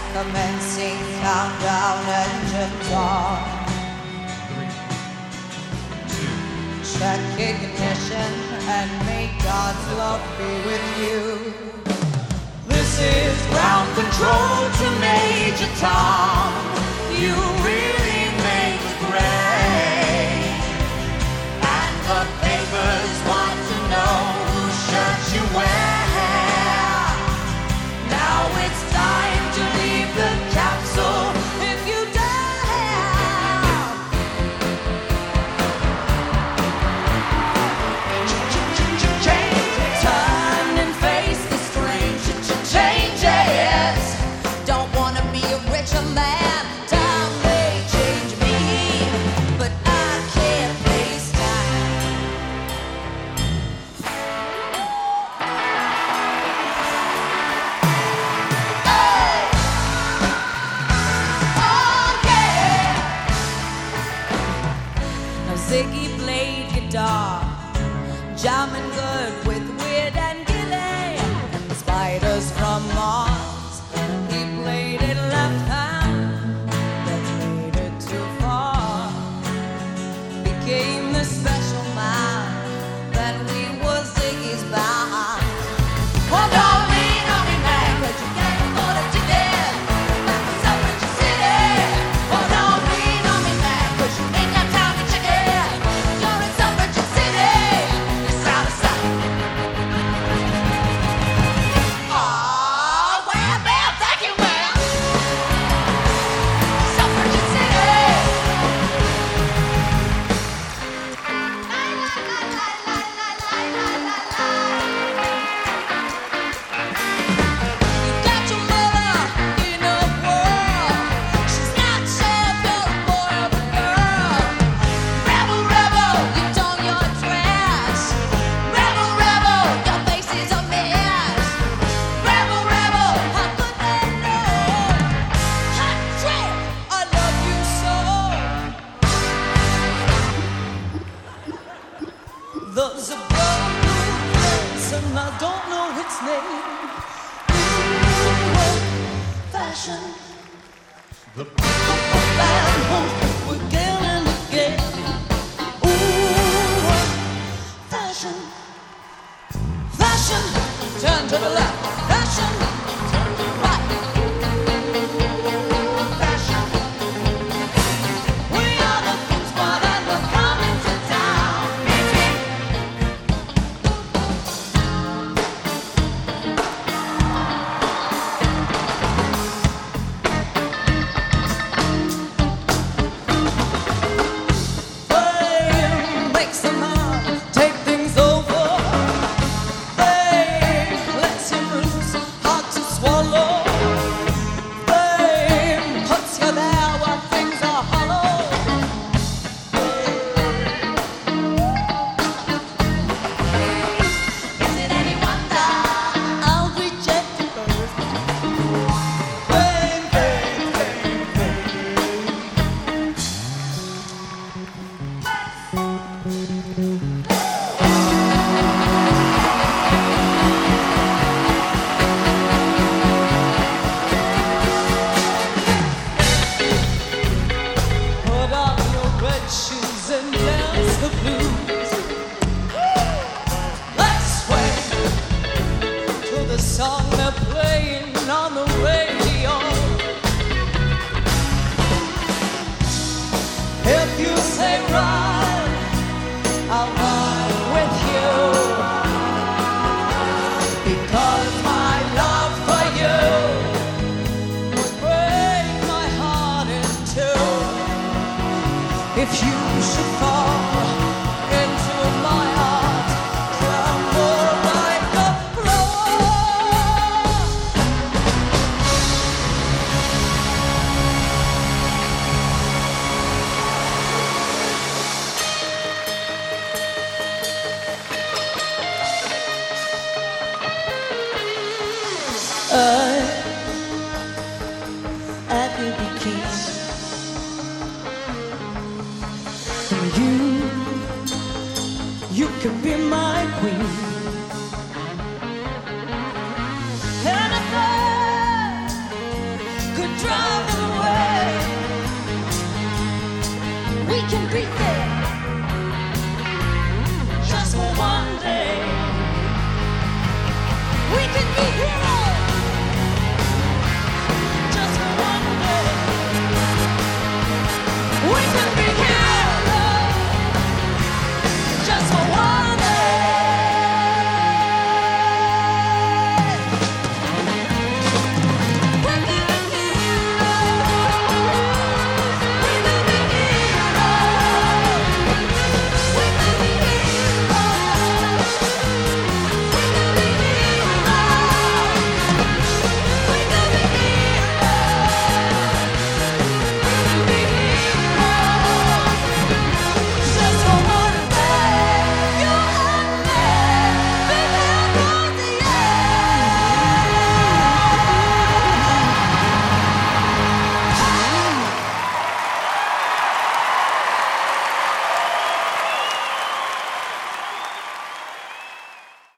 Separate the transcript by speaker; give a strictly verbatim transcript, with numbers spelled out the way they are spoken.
Speaker 1: Commencing countdown, engines on. Check ignition and may God's love be with you. This is ground control to Major Tom. You really make it great. And the papers want to know whose shirt you wear. Now it's time to leave the capsule if you dare. Turn and face the strange changes. Don't wanna be a richer man. Time may change me, but I can't waste time. Hey! Oh yeah! Now Ziggy played guitar, jamming good with Weird and Gilly and the Spiders from Mars. He played it left hand, that made it too far. Became the special man, then we was Ziggy's band. Oh, don't lean on me, man, 'cause you can't afford a ticket back to Selfridge City. Oh, don't lean on me, man, 'cause you ain't got time to check it. You're in Selfridge City. It's out of sight. Oh, well, well, thank you, man. Selfridge City. La, la, la, la, la, la, la, la, la. You got your mother in a whirl. She's not sure if you're a boy or a girl. Rebel, rebel, you done your trash. Rebel, rebel, your face is a mess. Rebel, rebel, how could they know? Hot shit, I love you so. There's a brand new place and I don't know its name. Ooh, fashion. The band won't again and again. Ooh, fashion. Fashion. Turn to the left. Fashion. Turn to the right. Fashion. We are the Food Squad and we're coming to town. Fame makes a man take things over. Fame lets him loose, hard to swallow. Fame puts you there where things are hollow. Is it any wonder I'll reject you first? Fame, fame, fame, fame. Put on your red shoes and dance the blues. Let's sway to the song they're playing on the radio. If you say ride, I'll ride with you. Because my love for you would break my heart in two. If you should fall into my heart, tremble like a flower. I